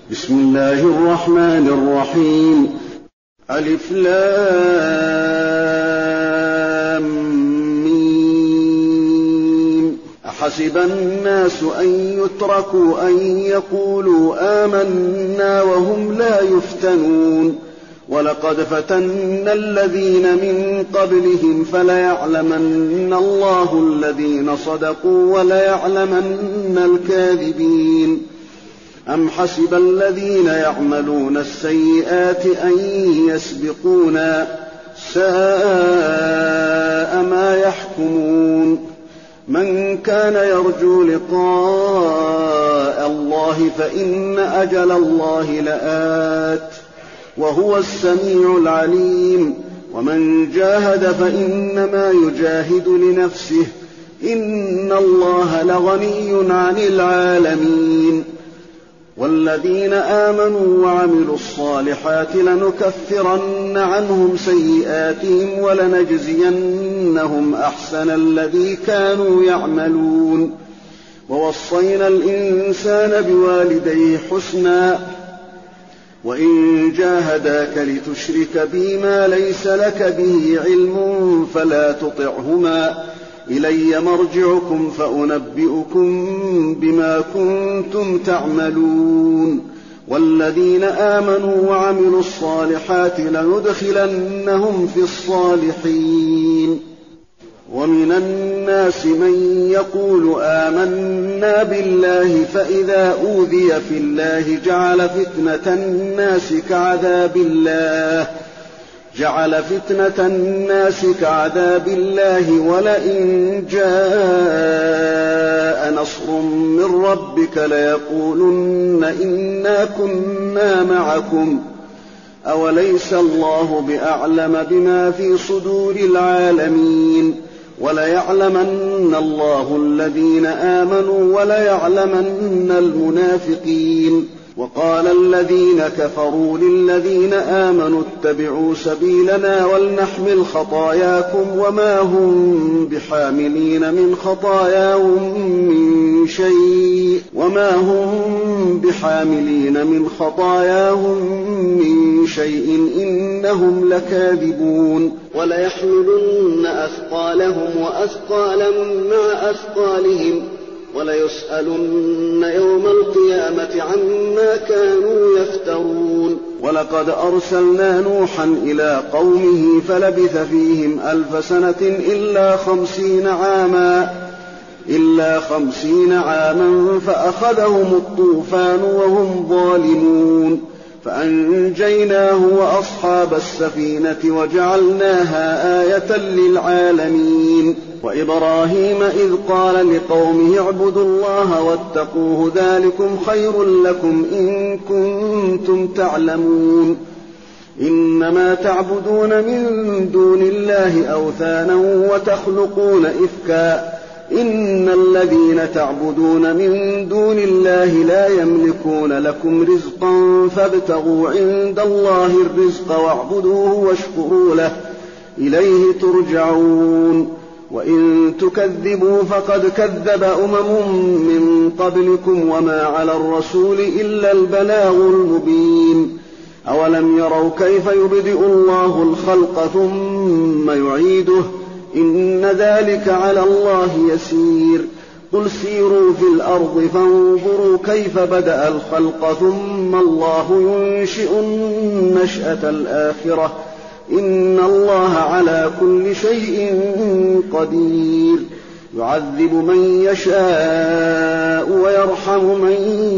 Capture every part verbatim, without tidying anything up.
بسم الله الرحمن الرحيم. ألف لام ميم. أحسب الناس أن يتركوا أن يقولوا آمنا وهم لا يفتنون ولقد فتنا الذين من قبلهم فليعلمن الله الذين صدقوا وليعلمن الكاذبين. أم حسب الذين يعملون السيئات أن يسبقونا ساء ما يحكمون. من كان يرجو لقاء الله فإن أجل الله لآت وهو السميع العليم. ومن جاهد فإنما يجاهد لنفسه إن الله لغني عن العالمين. والذين آمنوا وعملوا الصالحات لنكفرن عنهم سيئاتهم ولنجزينهم أحسن الذي كانوا يعملون. ووصينا الإنسان بوالديه حسنا وإن جاهداك لتشرك بي ما ليس لك به علم فلا تطعهما إلي مرجعكم فأنبئكم بما كنتم تعملون. والذين آمنوا وعملوا الصالحات لندخلنهم في الصالحين. ومن الناس من يقول آمنا بالله فإذا أوذي في الله جعل فتنة الناس كعذاب الله جعل فتنة الناس كعذاب الله ولئن جاء نصر من ربك ليقولن إنا كنا معكم أوليس الله بأعلم بما في صدور العالمين. وليعلمن الله الذين آمنوا وليعلمن المنافقين. وقال الذين كفروا للذين آمنوا اتبعوا سبيلنا ولنحمل خطاياكم وما هم بحاملين من خطاياهم من شيء وما هم بحاملين من خطاياهم من شيء إنهم لكاذبون. وليحملن أثقالهم وأثقالا مع أثقالهم وليسألن يوم القيامة عما كانوا يفترون. ولقد أرسلنا نوحا إلى قومه فلبث فيهم ألف سنة إلا خمسين عاما إلا خمسين عاما فأخذهم الطوفان وهم ظالمون فأنجيناه وأصحاب السفينة وجعلناها آية للعالمين. وإبراهيم إذ قال لقومه اعبدوا الله واتقوه ذلكم خير لكم إن كنتم تعلمون. إنما تعبدون من دون الله أوثانا وتخلقون إفكا إن الذين تعبدون من دون الله لا يملكون لكم رزقا فابتغوا عند الله الرزق واعبدوه واشكروا له إليه ترجعون. وإن تكذبوا فقد كذب أمم من قبلكم وما على الرسول إلا البلاغ المبين. أولم يروا كيف يبدئ الله الخلق ثم يعيده إن ذلك على الله يسير. قل سيروا في الأرض فانظروا كيف بدأ الخلق ثم الله ينشئ النشأة الآخرة إن الله على كل شيء قدير. يعذب من يشاء ويرحم من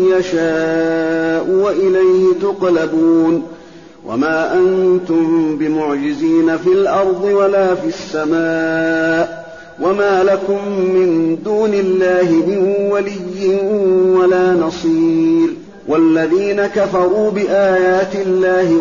يشاء وإليه تقلبون. وما أنتم بمعجزين في الأرض ولا في السماء وما لكم من دون الله من ولي ولا نصير. والذين كفروا بآيات الله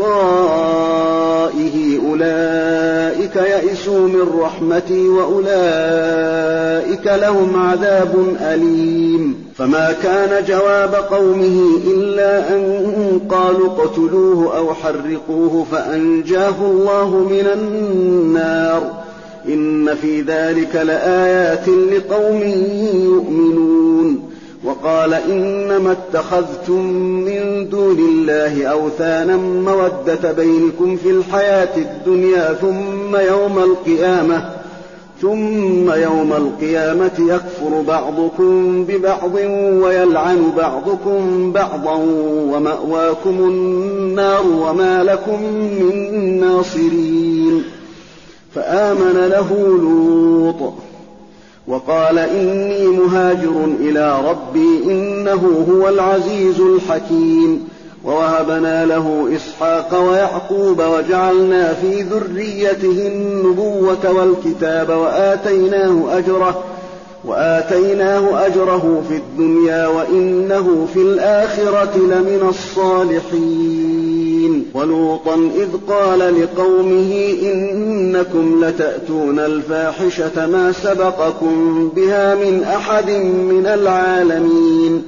ولقائه أولئك يئسوا من رحمتي وأولئك لهم عذاب أليم. فما كان جواب قومه إلا أن قالوا اقتلوه أو حرقوه فأنجاه الله من النار إن في ذلك لآيات لقوم يؤمنون. وقال إنما اتخذتم من دون الله أوثانا مودة بينكم في الحياة الدنيا ثم يوم القيامة ثم يوم القيامة يكفر بعضكم ببعض ويلعن بعضكم بعضا ومأواكم النار وما لكم من ناصرين. فآمن له لوط وقال إني مهاجر إلى ربي إنه هو العزيز الحكيم. ووهبنا له إسحاق ويعقوب وجعلنا في ذريته النبوة والكتاب وآتيناه أجره, وآتيناه أجره في الدنيا وإنه في الآخرة لمن الصالحين. ولوطا إذ قال لقومه إنكم لتأتون الفاحشة ما سبقكم بها من أحد من العالمين.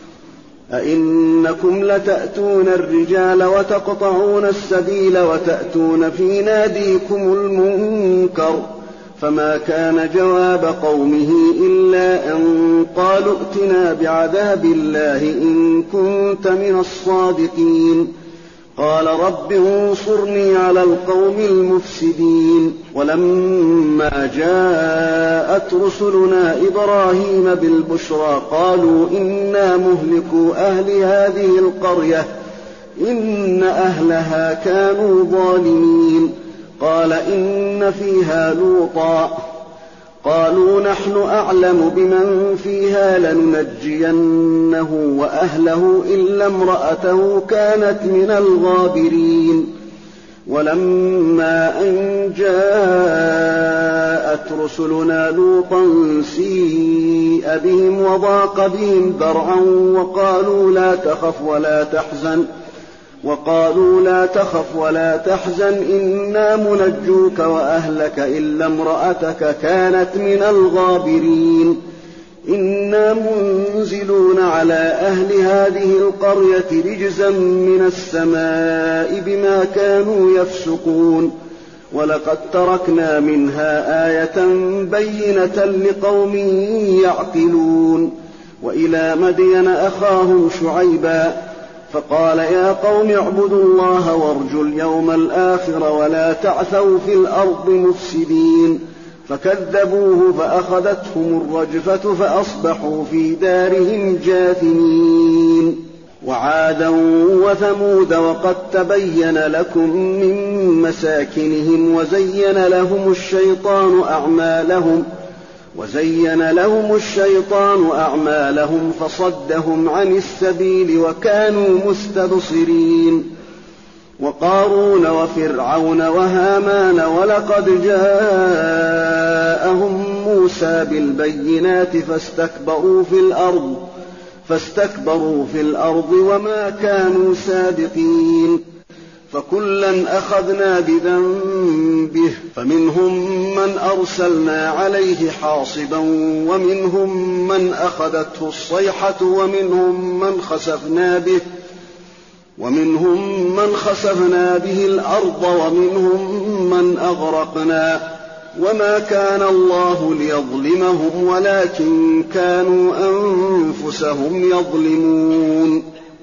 أئنكم لتأتون الرجال وتقطعون السبيل وتأتون في ناديكم المنكر. فما كان جواب قومه إلا أن قالوا ائتنا بعذاب الله إن كنت من الصادقين. قال رب انصرني على القوم المفسدين. ولما جاءت رسلنا إبراهيم بالبشرى قالوا إنا مهلكو أهل هذه القرية إن أهلها كانوا ظالمين. قال إن فيها لوطا قالوا نحن أعلم بمن فيها لننجينه وأهله إلا امرأته كانت من الغابرين. ولما أن جاءت رسلنا لوطا سيء بهم وضاق بهم ذرعا وقالوا لا تخف ولا تحزن وقالوا لا تخف ولا تحزن إنا منجوك وأهلك إلا امرأتك كانت من الغابرين. إنا منزلون على أهل هذه القرية رجزا من السماء بما كانوا يفسقون. ولقد تركنا منها آية بينة لقوم يعقلون. وإلى مدين أخاهم شعيبا فقال يا قوم اعبدوا الله وارجوا اليوم الآخر ولا تعثوا في الأرض مفسدين. فكذبوه فأخذتهم الرجفة فأصبحوا في دارهم جاثمين. وعادا وثمود وقد تبين لكم من مساكنهم وزين لهم الشيطان أعمالهم وزين لهم الشيطان أعمالهم فصدهم عن السبيل وكانوا مستبصرين. وقارون وفرعون وهامان ولقد جاءهم موسى بالبينات فاستكبروا في الأرض فاستكبروا في الأرض وما كانوا سابقين. فكلا أخذنا بذنبه فمنهم من أرسلنا عليه حاصبا ومنهم من أخذته الصيحة ومنهم من خسفنا به ومنهم من خسفنا به الأرض ومنهم من أغرقنا. وما كان الله ليظلمهم ولكن كانوا أنفسهم يظلمون.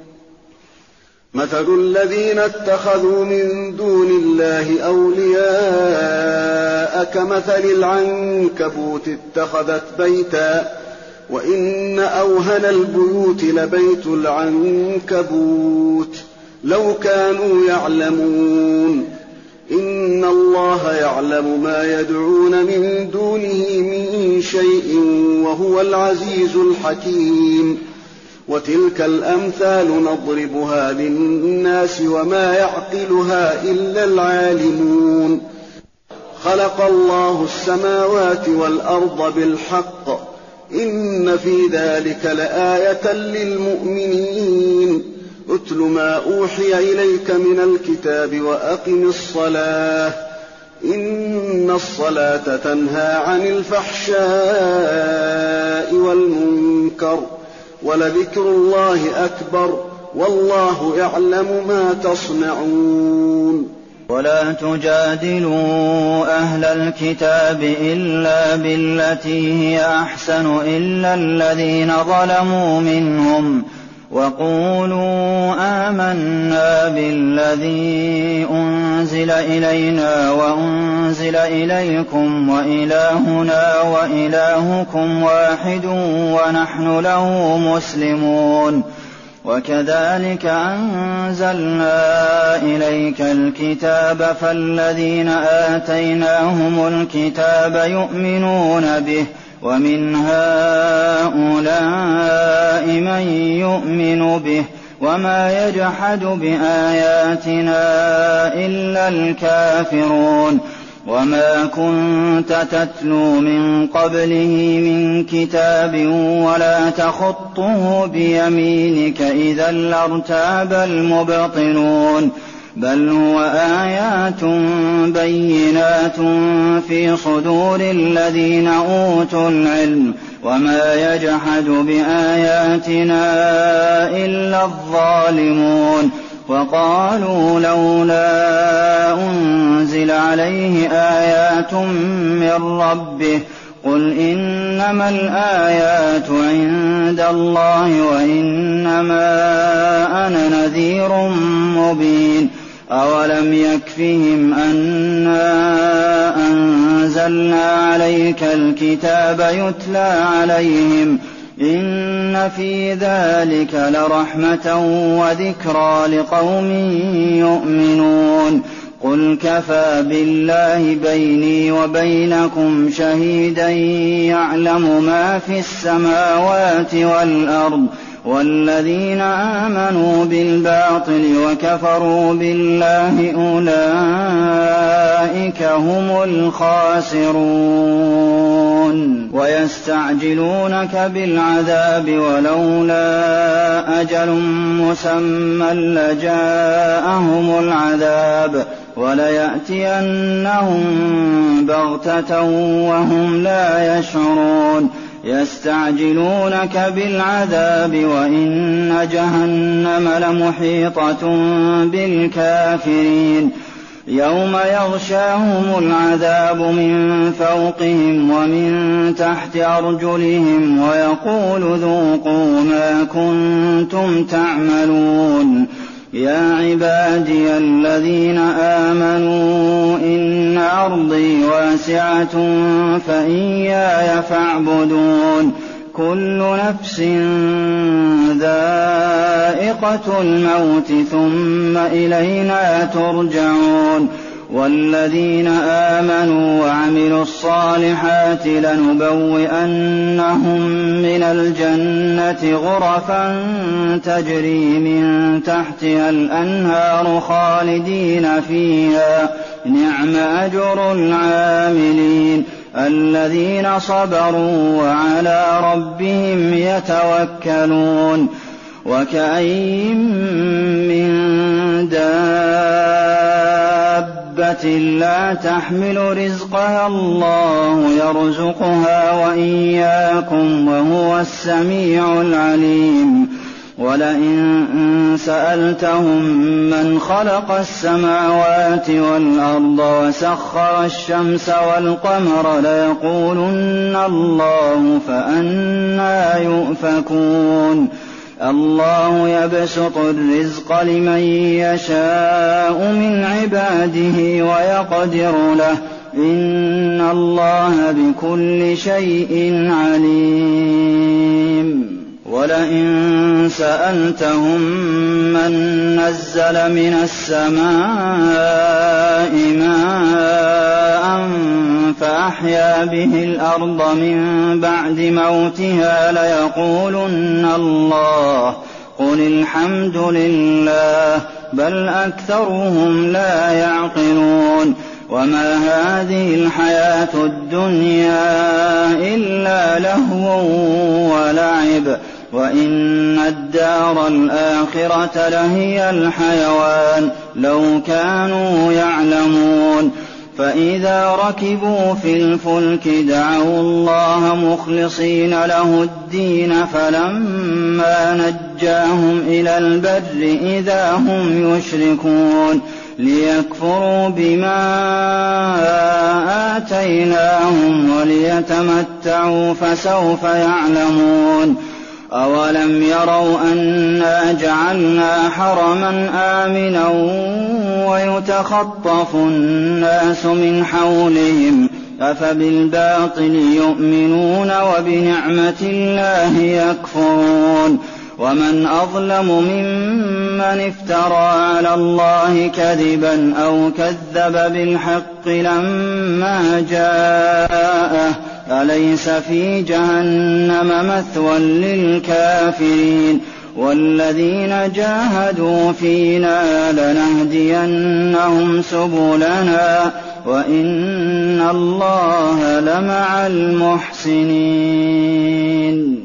مثل الذين اتخذوا من دون الله أولياء كمثل العنكبوت اتخذت بيتا وإن أوهن البيوت لبيت العنكبوت لو كانوا يعلمون. إن الله يعلم ما يدعون من دونه من شيء وهو العزيز الحكيم. وتلك الأمثال نضربها للناس وما يعقلها إلا العالمون. خلق الله السماوات والأرض بالحق إن في ذلك لآية للمؤمنين. اتل ما أوحي إليك من الكتاب وأقم الصلاة إن الصلاة تنهى عن الفحشاء والمنكر ولذكر الله أكبر والله يعلم ما تصنعون. ولا تجادلوا أهل الكتاب إلا بالتي هي أحسن إلا الذين ظلموا منهم وقولوا آمنا بالذي أنزل إلينا وأنزل إليكم وإلهنا وإلهكم واحد ونحن له مسلمون وكذلك أنزلنا إليك الكتاب فالذين آتيناهم الكتاب يؤمنون به ومن هؤلاء من يؤمن به وما يجحد بآياتنا إلا الكافرون وما كنت تتلو من قبله من كتاب ولا تخطه بيمينك إذا لارتاب المبطلون بل هو آيات بينات في صدور الذين أوتوا العلم وما يجحد بآياتنا إلا الظالمون وقالوا لولا أنزل عليه آيات من ربه قل إنما الآيات عند الله وإنما أنا نذير مبين أولم يكفهم أنا أنزلنا عليك الكتاب يتلى عليهم إن في ذلك لرحمة وذكرى لقوم يؤمنون قل كفى بالله بيني وبينكم شهيدا يعلم ما في السماوات والأرض والذين آمنوا بالباطل وكفروا بالله أولئك هم الخاسرون ويستعجلونك بالعذاب ولولا أجل مسمى لجاءهم العذاب وليأتينهم بغتة وهم لا يشعرون يستعجلونك بالعذاب وإن جهنم لمحيطة بالكافرين يوم يغشاهم العذاب من فوقهم ومن تحت أرجلهم ويقول ذوقوا ما كنتم تعملون يا عبادي الذين آمنوا إن أرضي واسعة فإياي فاعبدون كل نفس ذائقة الموت ثم إلينا ترجعون والذين آمنوا وعملوا الصالحات لنبوئنهم من الجنة غرفا تجري من تحتها الأنهار خالدين فيها نعم أجر العاملين الذين صبروا وعلى ربهم يتوكلون وكأين من دابة لا تحمل رزقها الله يرزقها وإياكم وهو السميع العليم ولئن سألتهم من خلق السماوات والأرض وسخر الشمس والقمر ليقولن الله فأنى يؤفكون الله يبسط الرزق لمن يشاء من عباده ويقدر له إن الله بكل شيء عليم ولئن سألتهم من نزل من السماء ماء فأحيا به الأرض من بعد موتها ليقولن الله قل الحمد لله بل أكثرهم لا يعقلون وما هذه الحياة الدنيا إلا لهو ولعب وإن الدار الآخرة لهي الحيوان لو كانوا يعلمون فإذا ركبوا في الفلك دعوا الله مخلصين له الدين فلما نجاهم إلى البر إذا هم يشركون ليكفروا بما آتيناهم وليتمتعوا فسوف يعلمون أولم يروا أنا جعلنا حرما آمنا ويتخطف الناس من حولهم أفبالباطل يؤمنون وبنعمة الله يكفرون ومن أظلم ممن افترى على الله كذبا أو كذب بالحق لما جاءه أليس في جهنم مثوى للكافرين والذين جاهدوا فينا لنهدينهم سبلنا وإن الله لمع المحسنين